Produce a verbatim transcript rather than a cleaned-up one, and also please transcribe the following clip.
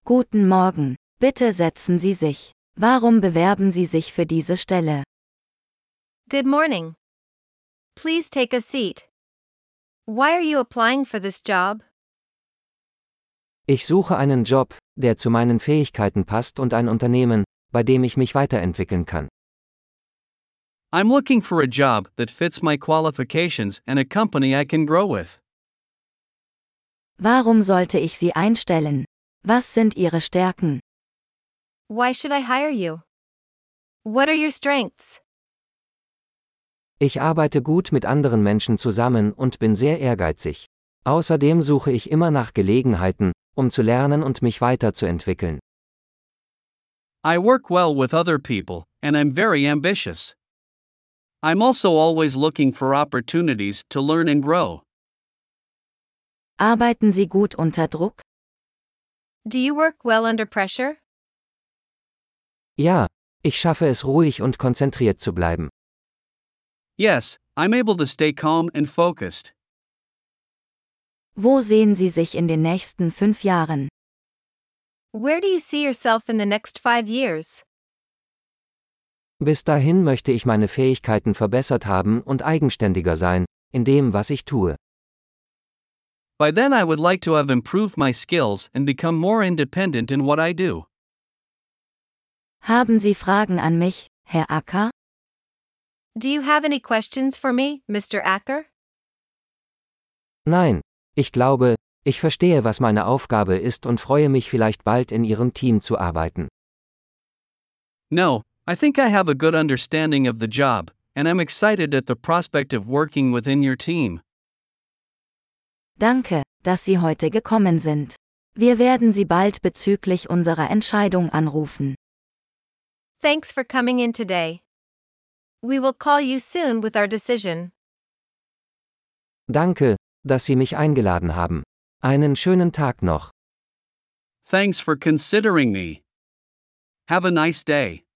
Guten Morgen, bitte setzen Sie sich. Warum bewerben Sie sich für diese Stelle? Good morning. Please take a seat. Why are you applying for this job? Ich suche einen Job, der zu meinen Fähigkeiten passt und ein Unternehmen, bei dem ich mich weiterentwickeln kann. I'm looking for a job that fits my qualifications and a company I can grow with. Warum sollte ich Sie einstellen? Was sind Ihre Stärken? Why should I hire you? What are your strengths? Ich arbeite gut mit anderen Menschen zusammen und bin sehr ehrgeizig. Außerdem suche ich immer nach Gelegenheiten, um zu lernen und mich weiterzuentwickeln. I work well with other people, and I'm very ambitious. I'm also always looking for opportunities to learn and grow. Arbeiten Sie gut unter Druck? Do you work well under pressure? Ja, ich schaffe es ruhig und konzentriert zu bleiben. Yes, I'm able to stay calm and focused. Wo sehen Sie sich in den nächsten fünf Jahren? Where do you see yourself in the next five years? Bis dahin möchte ich meine Fähigkeiten verbessert haben und eigenständiger sein, in dem, was ich tue. By then I would like to have improved my skills and become more independent in what I do. Haben Sie Fragen an mich, Herr Acker? Do you have any questions for me, Mister Acker? Nein, ich glaube, ich verstehe, was meine Aufgabe ist und freue mich vielleicht bald in Ihrem Team zu arbeiten. No, I think I have a good understanding of the job, and I'm excited at the prospect of working within your team. Danke, dass Sie heute gekommen sind. Wir werden Sie bald bezüglich unserer Entscheidung anrufen. Thanks for coming in today. We will call you soon with our decision. Danke, dass Sie mich eingeladen haben. Einen schönen Tag noch. Thanks for considering me. Have a nice day.